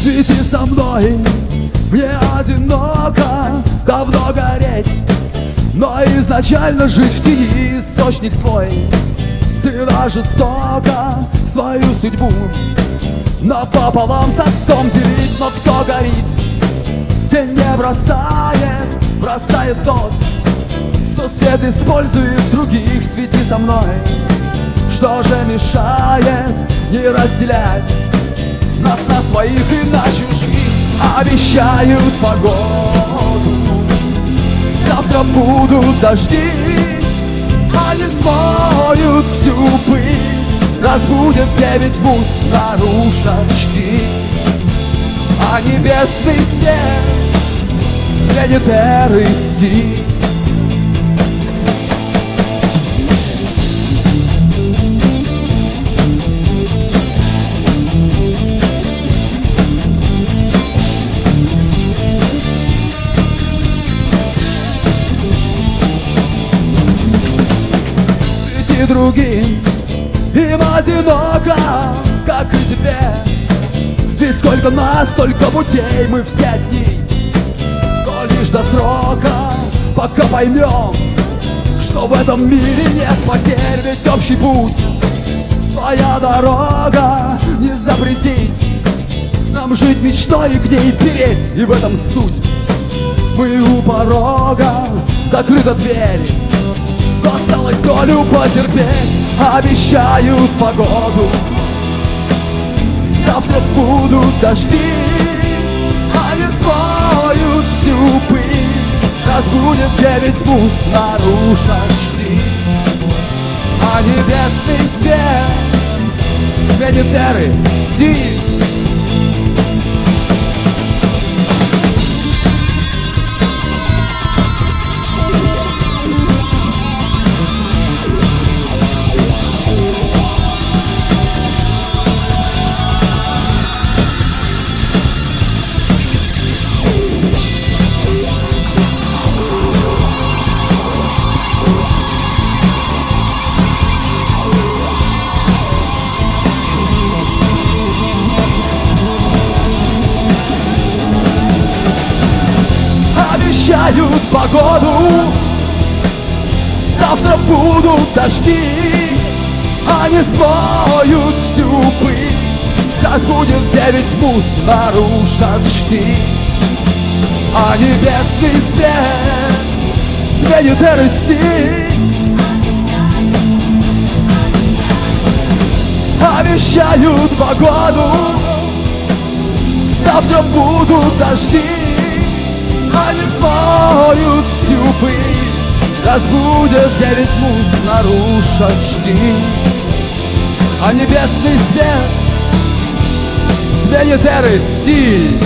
Свети со мной, мне одиноко, давно гореть, но изначально жить в тени. Источник свой, цена жестока, свою судьбу напополам с отцом делить. Но кто горит, тень не бросает, бросает тот, кто свет использует других. Свети со мной, что же мешает не разделять нас на своих и на чужих? Обещают погоду, завтра будут дожди, они смоют всю пыль, разбудят 9 муз, нарушат чти. А небесный свет сменит эры стиль. И другим, им одиноко, как и тебе. Ведь сколько нас, столько путей, мы все одни. Но лишь до срока, пока поймем, что в этом мире нет потерь. Ведь общий путь, своя дорога, не запретить нам жить мечтой и к ней переть. И в этом суть, мы у порога, закрыта дверь, но осталось долю потерпеть. Обещают погоду, завтра будут дожди, они смоют всю пыль, разбудят 9 муз, нарушат чти. А небесный свет сменит эры стиль. Обещают погоду, завтра будут дожди, они смоют всю пыль, разбудят 9 муз, нарушат чти. А небесный свет сменит эры стиль. Обещают погоду, завтра будут дожди, они смоют всю пыль, разбудят 9 муз, нарушат чти. А небесный свет сменит эры стиль.